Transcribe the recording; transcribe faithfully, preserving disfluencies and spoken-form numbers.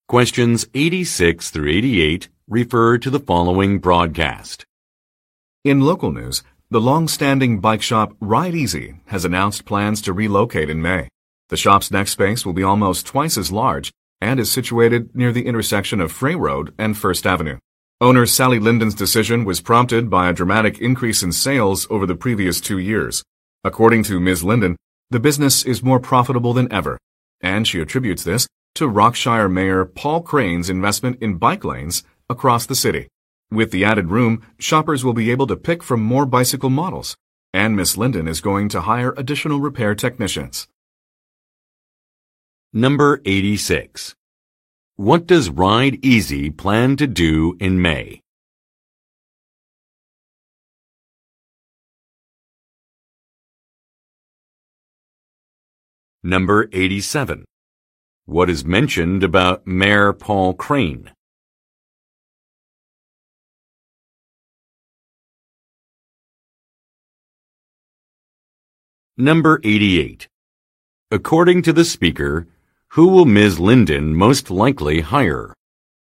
Questions eighty-six through eighty-eight refer to the following broadcast. In local news, the long-standing bike shop Ride Easy has announced plans to relocate in May. The shop's next space will be almost twice as large and is situated near the intersection of Frey Road and First Avenue. Owner Sally Linden's decision was prompted by a dramatic increase in sales over the previous two years. According to Miz Linden, the business is more profitable than ever, and she attributes this to Rockshire Mayor Paul Crane's investment in bike lanes across the city. With the added room, shoppers will be able to pick from more bicycle models, and Miss Linden is going to hire additional repair technicians. Number eighty-six. What does Ride Easy plan to do in May? Number eighty-seven. What is mentioned about Mayor Paul Crane? Number eighty-eight. According to the speaker, who will Miz Linden most likely hire?